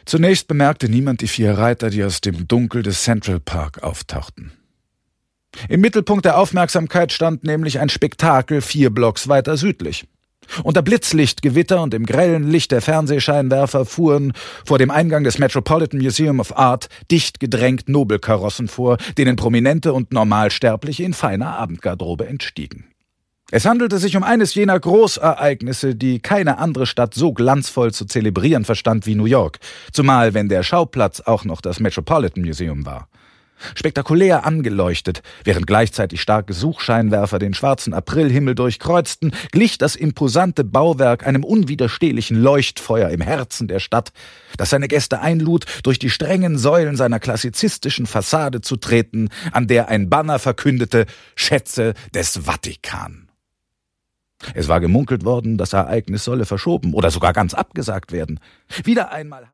Zunächst bemerkte niemand die 4 Reiter, die aus dem Dunkel des Central Park auftauchten. Im Mittelpunkt der Aufmerksamkeit stand nämlich ein Spektakel 4 Blocks weiter südlich. Unter Blitzlichtgewitter und im grellen Licht der Fernsehscheinwerfer fuhren vor dem Eingang des Metropolitan Museum of Art dicht gedrängt Nobelkarossen vor, denen Prominente und Normalsterbliche in feiner Abendgarderobe entstiegen. Es handelte sich um eines jener Großereignisse, die keine andere Stadt so glanzvoll zu zelebrieren verstand wie New York, zumal wenn der Schauplatz auch noch das Metropolitan Museum war. Spektakulär angeleuchtet, während gleichzeitig starke Suchscheinwerfer den schwarzen Aprilhimmel durchkreuzten, glich das imposante Bauwerk einem unwiderstehlichen Leuchtfeuer im Herzen der Stadt, das seine Gäste einlud, durch die strengen Säulen seiner klassizistischen Fassade zu treten, an der ein Banner verkündete: Schätze des Vatikan. Es war gemunkelt worden, das Ereignis solle verschoben oder sogar ganz abgesagt werden. Wieder einmal